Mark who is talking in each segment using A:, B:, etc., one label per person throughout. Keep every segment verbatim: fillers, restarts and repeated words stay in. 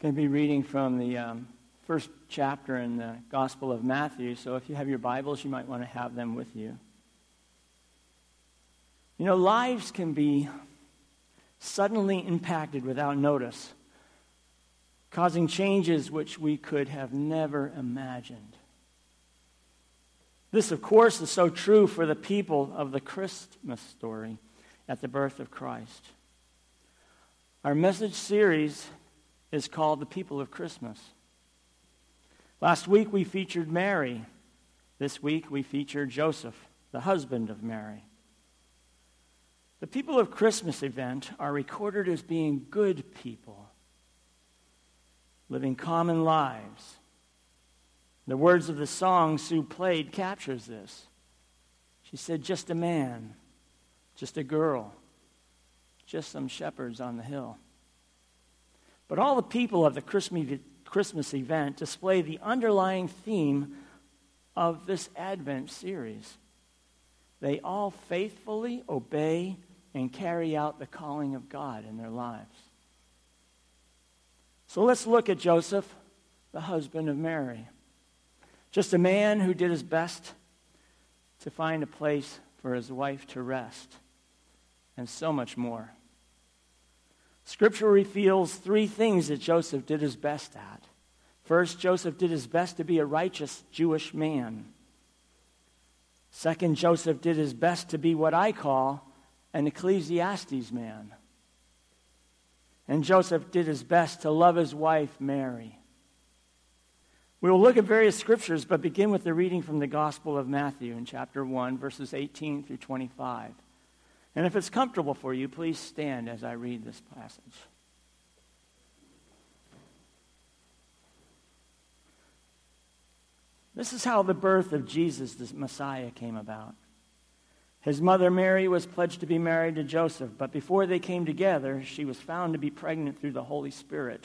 A: Going to be reading from the um, first chapter in the Gospel of Matthew, so if you have your Bibles, you might want to have them with you. You know, lives can be suddenly impacted without notice, causing changes which we could have never imagined. This, of course, is so true for the people of the Christmas story at the birth of Christ. Our message series is called The People of Christmas. Last week we featured Mary. This week we featured Joseph, the husband of Mary. The People of Christmas event are recorded as being good people, living common lives. The words of the song Sue played captures this. She said, just a man, just a girl, just some shepherds on the hill. But all the people of the Christmas event display the underlying theme of this Advent series. They all faithfully obey and carry out the calling of God in their lives. So let's look at Joseph, the husband of Mary. Just a man who did his best to find a place for his wife to rest, and so much more. Scripture reveals three things that Joseph did his best at. First, Joseph did his best to be a righteous Jewish man. Second, Joseph did his best to be what I call an Ecclesiastes man. And Joseph did his best to love his wife, Mary. We will look at various scriptures, but begin with the reading from the Gospel of Matthew in chapter one, verses eighteen through twenty-five. And if it's comfortable for you, please stand as I read this passage. This is how the birth of Jesus, the Messiah, came about. His mother Mary was pledged to be married to Joseph, but before they came together, she was found to be pregnant through the Holy Spirit.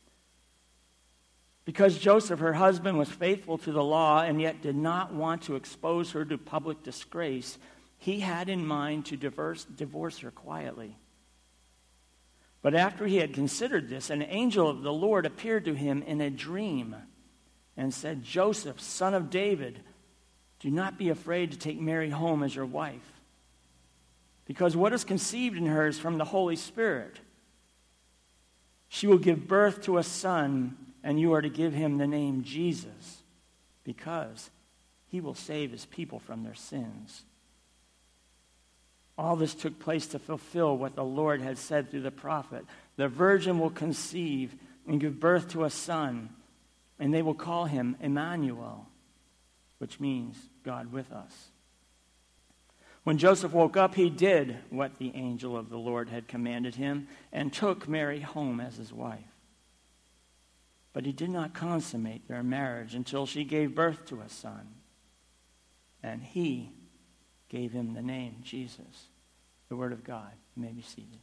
A: Because Joseph, her husband, was faithful to the law and yet did not want to expose her to public disgrace, he had in mind to divorce, divorce her quietly. But after he had considered this, an angel of the Lord appeared to him in a dream and said, Joseph, son of David, do not be afraid to take Mary home as your wife, because what is conceived in her is from the Holy Spirit. She will give birth to a son, and you are to give him the name Jesus, because he will save his people from their sins. All this took place to fulfill what the Lord had said through the prophet. The virgin will conceive and give birth to a son, and they will call him Emmanuel, which means God with us. When Joseph woke up, he did what the angel of the Lord had commanded him and took Mary home as his wife. But he did not consummate their marriage until she gave birth to a son, and he gave him the name Jesus. The word of God. You may be seated.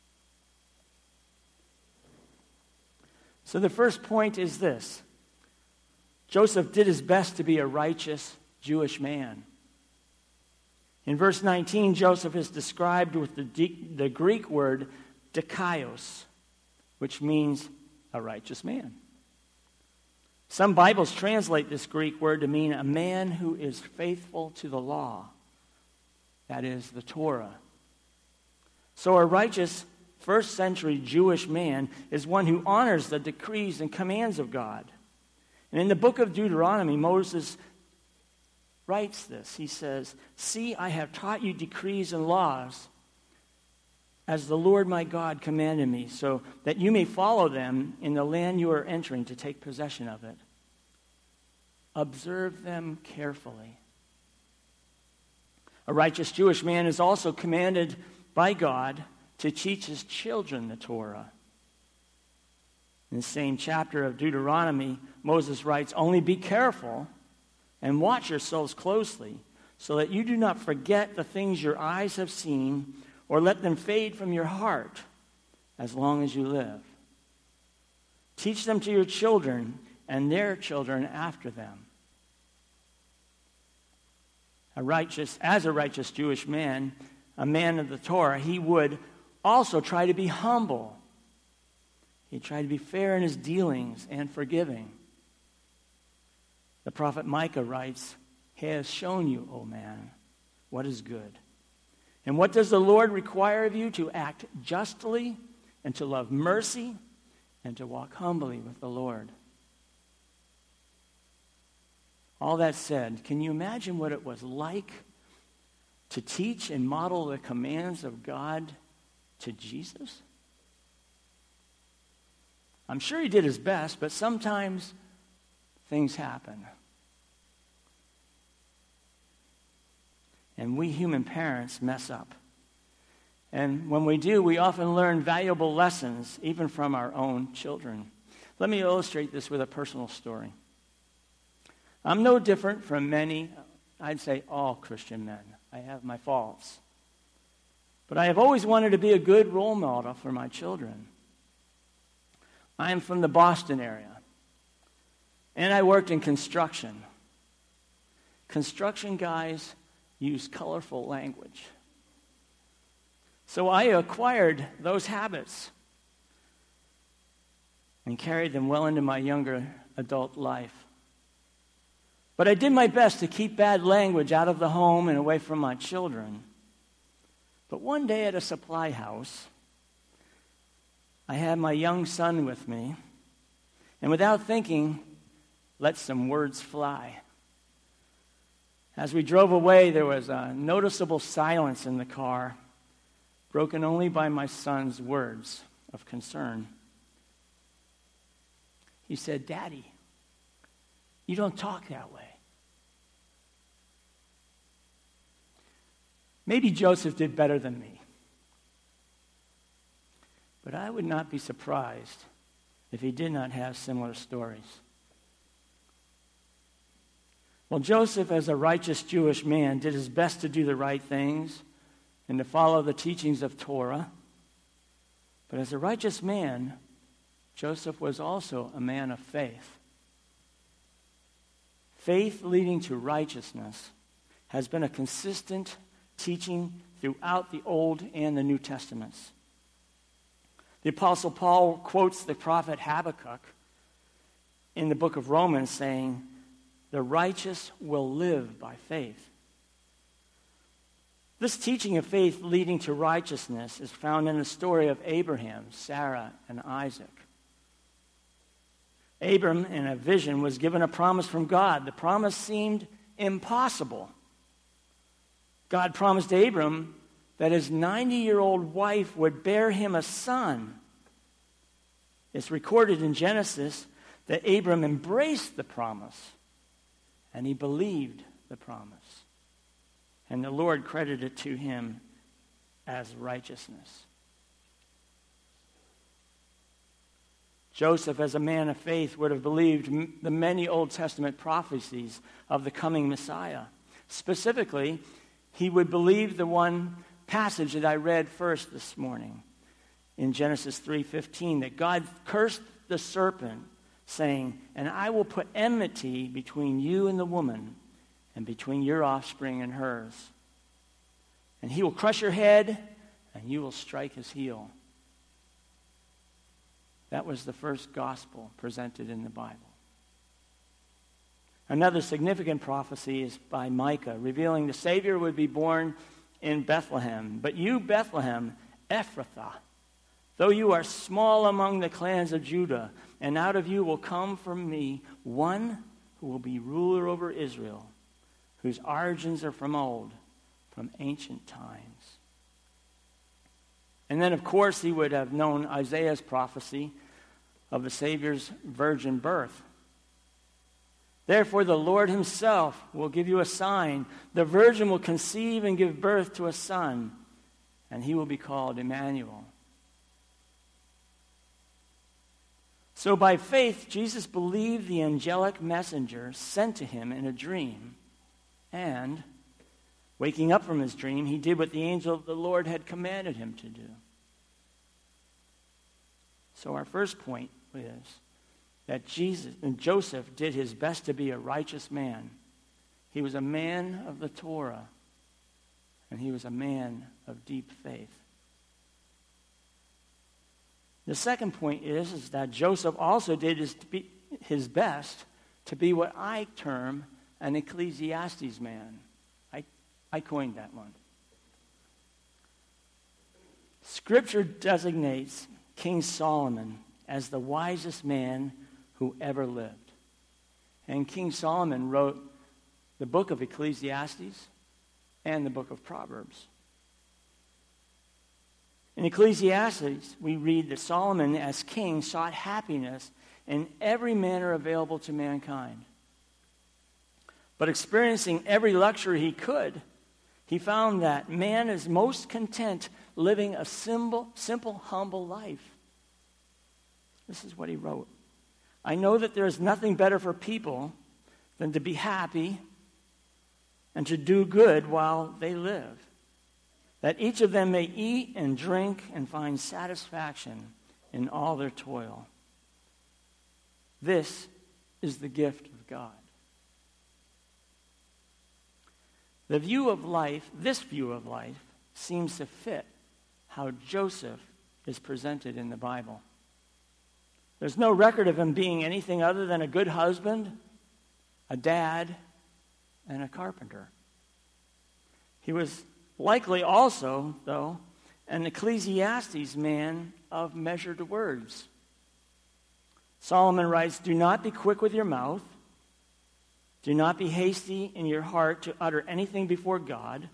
A: So the first point is this. Joseph did his best to be a righteous Jewish man. In verse nineteen, Joseph is described with the, de- the Greek word dikaios, which means a righteous man. Some Bibles translate this Greek word to mean a man who is faithful to the law. That is, the Torah. So a righteous first century Jewish man is one who honors the decrees and commands of God. And in the book of Deuteronomy, Moses writes this. He says, see, I have taught you decrees and laws as the Lord my God commanded me, so that you may follow them in the land you are entering to take possession of it. Observe them carefully. A righteous Jewish man is also commanded by God to teach his children the Torah. In the same chapter of Deuteronomy, Moses writes, only be careful and watch yourselves closely, so that you do not forget the things your eyes have seen, or let them fade from your heart as long as you live. Teach them to your children and their children after them. A righteous, as a righteous Jewish man, a man of the Torah, he would also try to be humble. He tried to be fair in his dealings and forgiving. The prophet Micah writes, "He has shown you, O man, what is good. And what does the Lord require of you? To act justly and to love mercy and to walk humbly with the Lord." All that said, can you imagine what it was like to teach and model the commands of God to Jesus? I'm sure he did his best, but sometimes things happen. And we human parents mess up. And when we do, we often learn valuable lessons, even from our own children. Let me illustrate this with a personal story. I'm no different from many, I'd say all Christian men. I have my faults. But I have always wanted to be a good role model for my children. I am from the Boston area, and I worked in construction. Construction guys use colorful language. So I acquired those habits and carried them well into my younger adult life. But I did my best to keep bad language out of the home and away from my children. But one day at a supply house, I had my young son with me, and without thinking, let some words fly. As we drove away, there was a noticeable silence in the car, broken only by my son's words of concern. He said, "Daddy, you don't talk that way." Maybe Joseph did better than me. But I would not be surprised if he did not have similar stories. Well, Joseph, as a righteous Jewish man, did his best to do the right things and to follow the teachings of Torah. But as a righteous man, Joseph was also a man of faith. Faith leading to righteousness has been a consistent teaching throughout the Old and the New Testaments. The Apostle Paul quotes the prophet Habakkuk in the book of Romans saying, "The righteous will live by faith." This teaching of faith leading to righteousness is found in the story of Abraham, Sarah, and Isaac. Abram, in a vision, was given a promise from God. The promise seemed impossible. God promised Abram that his ninety-year-old wife would bear him a son. It's recorded in Genesis that Abram embraced the promise, and he believed the promise. And the Lord credited it to him as righteousness. Joseph, as a man of faith, would have believed the many Old Testament prophecies of the coming Messiah. Specifically, he would believe the one passage that I read first this morning in Genesis three fifteen, that God cursed the serpent, saying, "And I will put enmity between you and the woman, and between your offspring and hers. And he will crush your head, and you will strike his heel." That was the first gospel presented in the Bible. Another significant prophecy is by Micah, revealing the Savior would be born in Bethlehem. "But you, Bethlehem, Ephrathah, though you are small among the clans of Judah, and out of you will come from me one who will be ruler over Israel, whose origins are from old, from ancient times." And then, of course, he would have known Isaiah's prophecy of the Savior's virgin birth. "Therefore the Lord himself will give you a sign. The virgin will conceive and give birth to a son, and he will be called Emmanuel." So by faith, Jesus believed the angelic messenger sent to him in a dream, and waking up from his dream, he did what the angel of the Lord had commanded him to do. So our first point is that Jesus and Joseph did his best to be a righteous man. He was a man of the Torah, and he was a man of deep faith. The second point is, is that Joseph also did his, his best to be what I term an Ecclesiastes man. I, I coined that one. Scripture designates King Solomon as the wisest man who ever lived. And King Solomon wrote the book of Ecclesiastes and the book of Proverbs. In Ecclesiastes, we read that Solomon, as king, sought happiness in every manner available to mankind. But experiencing every luxury he could, he found that man is most content living a simple, simple, humble life. This is what he wrote. I know that there is nothing better for people than to be happy and to do good while they live, that each of them may eat and drink and find satisfaction in all their toil. This is the gift of God. The view of life, this view of life, seems to fit how Joseph is presented in the Bible. There's no record of him being anything other than a good husband, a dad, and a carpenter. He was likely also, though, an Ecclesiastes man of measured words. Solomon writes, "Do not be quick with your mouth. Do not be hasty in your heart to utter anything before God.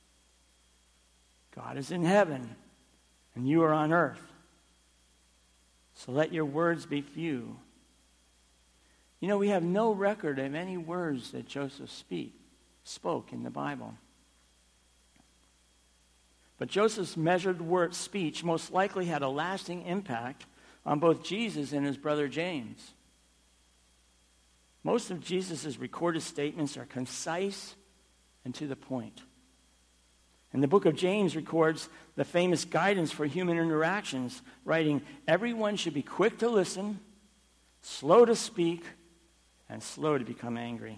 A: God is in heaven, and you are on earth. So let your words be few." You know, we have no record of any words that Joseph speak, spoke in the Bible. But Joseph's measured word speech most likely had a lasting impact on both Jesus and his brother James. Most of Jesus' recorded statements are concise and to the point. And the book of James records the famous guidance for human interactions, writing, "Everyone should be quick to listen, slow to speak, and slow to become angry."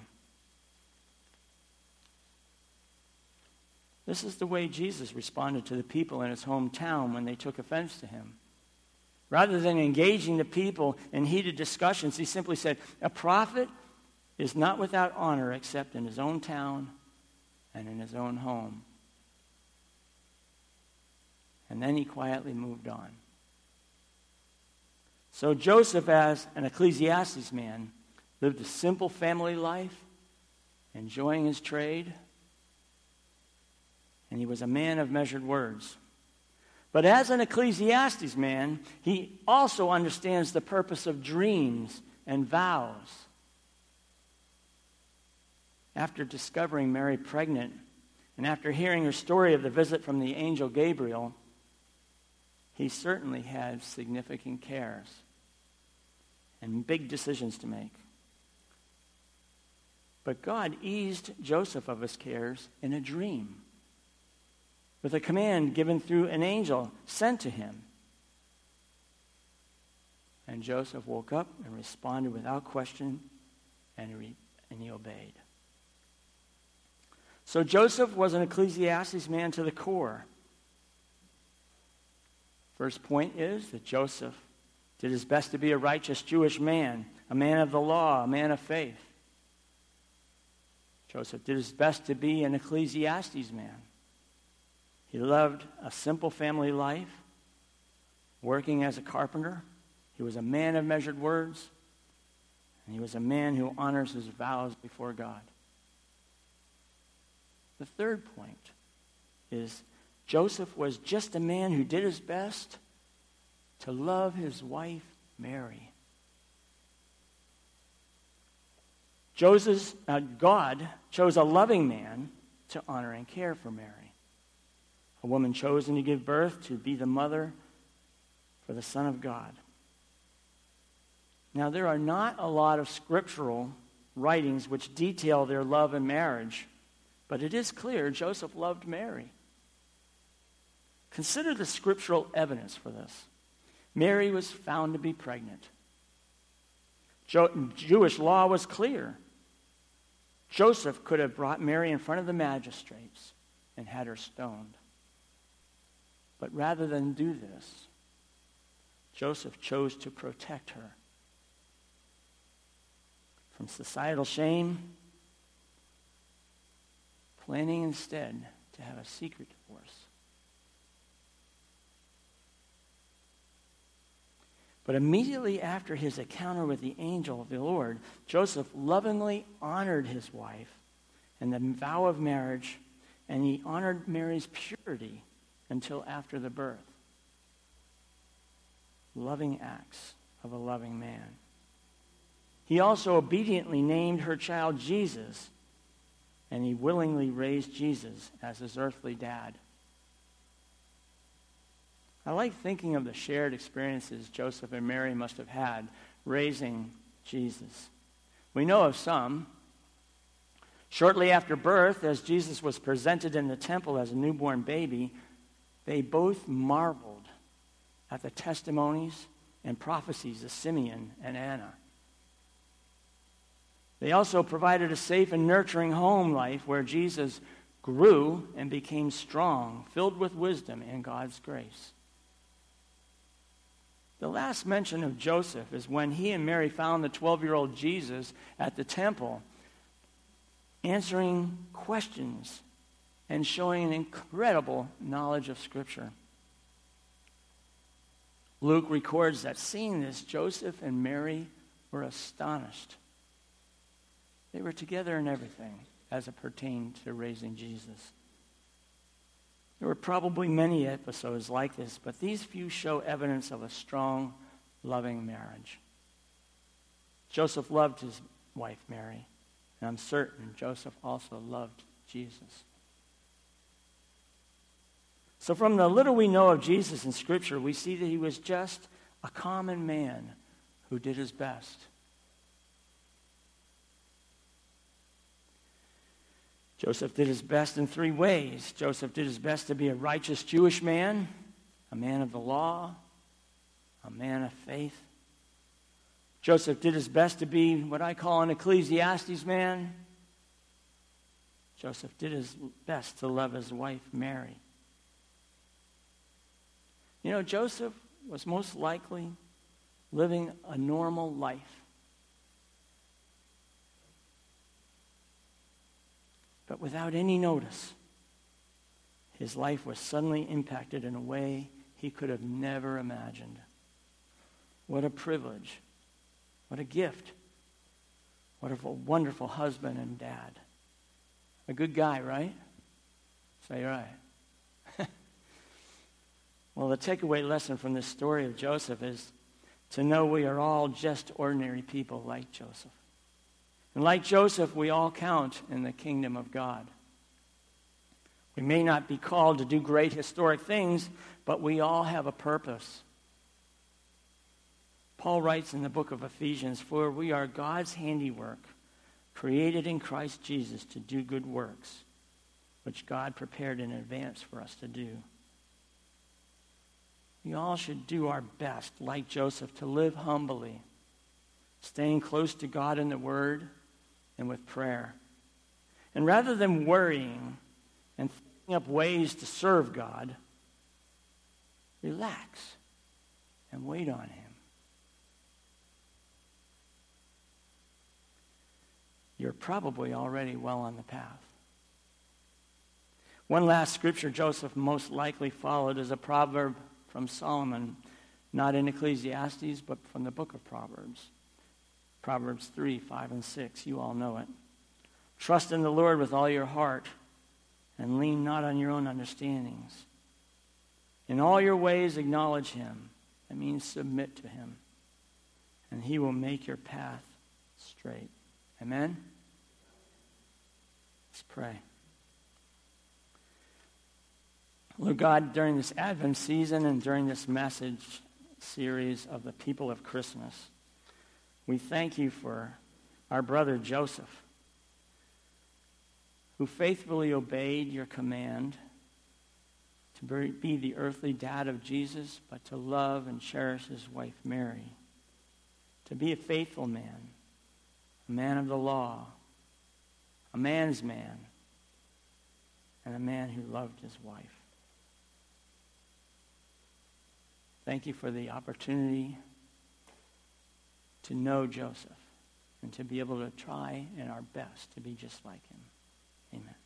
A: This is the way Jesus responded to the people in his hometown when they took offense to him. Rather than engaging the people in heated discussions, he simply said, "A prophet is not without honor except in his own town and in his own home." And then he quietly moved on. So Joseph, as an Ecclesiastes man, lived a simple family life, enjoying his trade, and he was a man of measured words. But as an Ecclesiastes man, he also understands the purpose of dreams and vows. After discovering Mary pregnant, and after hearing her story of the visit from the angel Gabriel, he certainly had significant cares and big decisions to make. But God eased Joseph of his cares in a dream, with a command given through an angel sent to him. And Joseph woke up and responded without question, and he, and he obeyed. So Joseph was an Ecclesiastes man to the core. First point is that Joseph did his best to be a righteous Jewish man, a man of the law, a man of faith. Joseph did his best to be an Ecclesiastes man. He loved a simple family life, working as a carpenter. He was a man of measured words, and he was a man who honors his vows before God. The third point is Joseph was just a man who did his best to love his wife, Mary. Joseph's, uh, God chose a loving man to honor and care for Mary, a woman chosen to give birth to be the mother for the Son of God. Now, there are not a lot of scriptural writings which detail their love and marriage, but it is clear Joseph loved Mary. Consider the scriptural evidence for this. Mary was found to be pregnant. Jo- Jewish law was clear. Joseph could have brought Mary in front of the magistrates and had her stoned. But rather than do this, Joseph chose to protect her from societal shame, planning instead to have a secret divorce. But immediately after his encounter with the angel of the Lord, Joseph lovingly honored his wife and the vow of marriage, and he honored Mary's purity until after the birth. Loving acts of a loving man. He also obediently named her child Jesus, and he willingly raised Jesus as his earthly dad. I like thinking of the shared experiences Joseph and Mary must have had raising Jesus. We know of some. Shortly after birth, as Jesus was presented in the temple as a newborn baby, they both marveled at the testimonies and prophecies of Simeon and Anna. They also provided a safe and nurturing home life where Jesus grew and became strong, filled with wisdom and God's grace. The last mention of Joseph is when he and Mary found the twelve-year-old Jesus at the temple, answering questions and showing an incredible knowledge of Scripture. Luke records that seeing this, Joseph and Mary were astonished. They were together in everything as it pertained to raising Jesus. There were probably many episodes like this, but these few show evidence of a strong, loving marriage. Joseph loved his wife, Mary, and I'm certain Joseph also loved Jesus. So from the little we know of Jesus in Scripture, we see that he was just a common man who did his best. Joseph did his best in three ways. Joseph did his best to be a righteous Jewish man, a man of the law, a man of faith. Joseph did his best to be what I call an Ecclesiastes man. Joseph did his best to love his wife, Mary. You know, Joseph was most likely living a normal life. But without any notice, his life was suddenly impacted in a way he could have never imagined. What a privilege. What a gift. What a wonderful husband and dad. A good guy, right? Say right. Well, the takeaway lesson from this story of Joseph is to know we are all just ordinary people like Joseph. And like Joseph, we all count in the kingdom of God. We may not be called to do great historic things, but we all have a purpose. Paul writes in the book of Ephesians, "For we are God's handiwork, created in Christ Jesus to do good works, which God prepared in advance for us to do." We all should do our best, like Joseph, to live humbly, staying close to God in the Word and with prayer. And rather than worrying and thinking up ways to serve God, relax and wait on Him. You're probably already well on the path. One last scripture Joseph most likely followed is a proverb from Solomon, not in Ecclesiastes, but from the book of Proverbs. Proverbs three, five, and six. You all know it. Trust in the Lord with all your heart and lean not on your own understandings. In all your ways acknowledge Him. That means submit to Him. And He will make your path straight. Amen? Let's pray. Lord God, during this Advent season and during this message series of the people of Christmas, we thank you for our brother Joseph, who faithfully obeyed your command to be the earthly dad of Jesus, but to love and cherish his wife Mary, to be a faithful man, a man of the law, a man's man, and a man who loved his wife. Thank you for the opportunity to know Joseph and to be able to try in our best to be just like him. Amen.